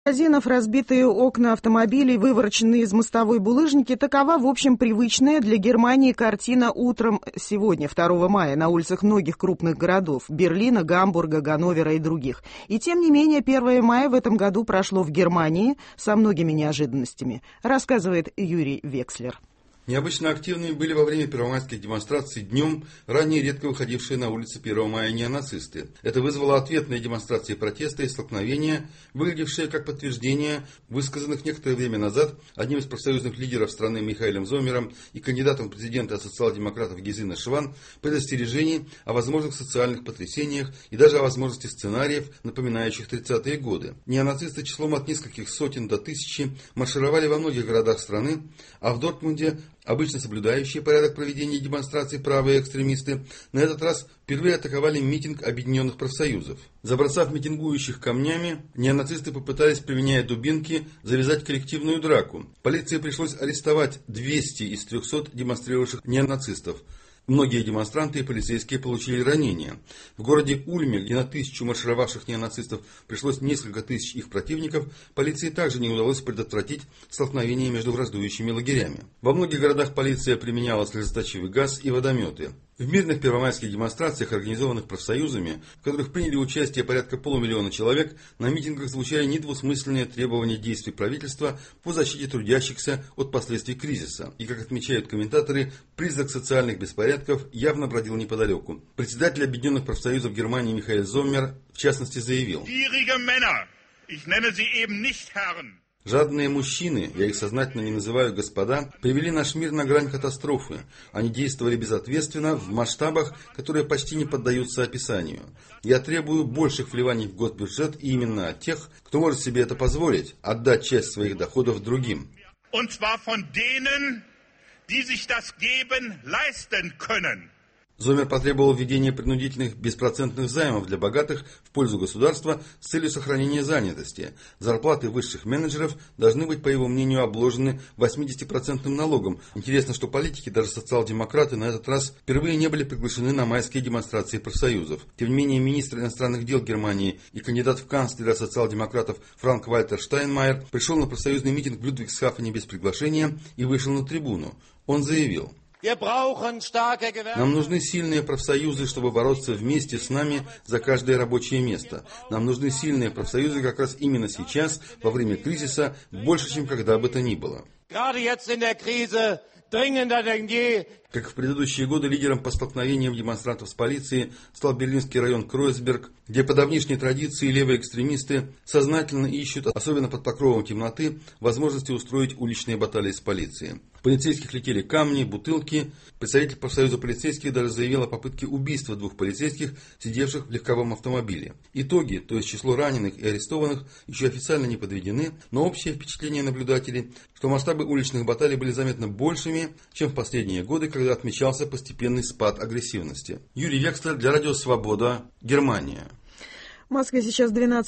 Магазинов, разбитые окна автомобилей, вывороченные из мостовой булыжники — такова, в общем, привычная для Германии картина утром сегодня, 2 мая, на улицах многих крупных городов — Берлина, Гамбурга, Ганновера и других. И тем не менее, 1 мая в этом году прошло в Германии со многими неожиданностями, рассказывает Юрий Векслер. Необычно активными были во время первомайских демонстраций днем ранее редко выходившие на улицы 1 мая неонацисты. Это вызвало ответные демонстрации протеста и столкновения, выглядевшие как подтверждение высказанных некоторое время назад одним из профсоюзных лидеров страны Михаэлем Зоммером и кандидатом в президенты от социал-демократов Гезине Шван предостережений о возможных социальных потрясениях и даже о возможности сценариев, напоминающих 30-е годы. Неонацисты числом от нескольких сотен до тысячи маршировали во многих городах страны, а в Дортмунде обычно соблюдающие порядок проведения демонстраций правые экстремисты, на этот раз впервые атаковали митинг объединенных профсоюзов. Забросав митингующих камнями, неонацисты попытались, применяя дубинки, завязать коллективную драку. Полиции пришлось арестовать 200 из 300 демонстрировавших неонацистов. Многие демонстранты и полицейские получили ранения. В городе Ульме, где на 1000 маршировавших неонацистов пришлось несколько тысяч их противников, полиции также не удалось предотвратить столкновение между враждующими лагерями. Во многих городах полиция применяла слезоточивый газ и водометы. В мирных первомайских демонстрациях, организованных профсоюзами, в которых приняли участие порядка 500 000 человек, на митингах звучали недвусмысленные требования действий правительства по защите трудящихся от последствий кризиса. И, как отмечают комментаторы, призрак социальных беспорядков явно бродил неподалеку. Председатель Объединенных профсоюзов Германии Михаэль Зоммер в частности заявил: «Жадные мужчины, я их сознательно не называю господа, привели наш мир на грань катастрофы. Они действовали безответственно в масштабах, которые почти не поддаются описанию. Я требую больших вливаний в госбюджет и именно от тех, кто может себе это позволить, отдать часть своих доходов другим». Зоммер потребовал введения принудительных беспроцентных займов для богатых в пользу государства с целью сохранения занятости. Зарплаты высших менеджеров должны быть, по его мнению, обложены 80% налогом. Интересно, что политики, даже социал-демократы, на этот раз впервые не были приглашены на майские демонстрации профсоюзов. Тем не менее, министр иностранных дел Германии и кандидат в канцлера социал-демократов Франк-Вальтер Штайнмайер пришел на профсоюзный митинг в Людвигсхафене без приглашения и вышел на трибуну. Он заявил: «Нам нужны сильные профсоюзы, чтобы бороться вместе с нами за каждое рабочее место. Нам нужны сильные профсоюзы как раз именно сейчас, во время кризиса, больше, чем когда бы то ни было». Как в предыдущие годы, лидером по столкновениям демонстрантов с полицией стал берлинский район Кройцберг, где по давнишней традиции левые экстремисты сознательно ищут, особенно под покровом темноты, возможности устроить уличные баталии с полицией. В полицейских летели камни, бутылки. Представитель профсоюза полицейских даже заявил о попытке убийства 2 полицейских, сидевших в легковом автомобиле. Итоги, то есть число раненых и арестованных, еще официально не подведены, но общее впечатление наблюдателей, что масштабы уличных баталий были заметно большими, чем в последние годы, когда отмечался постепенный спад агрессивности. Юрий Векслер для Радио Свобода, Германия. В Москве сейчас 12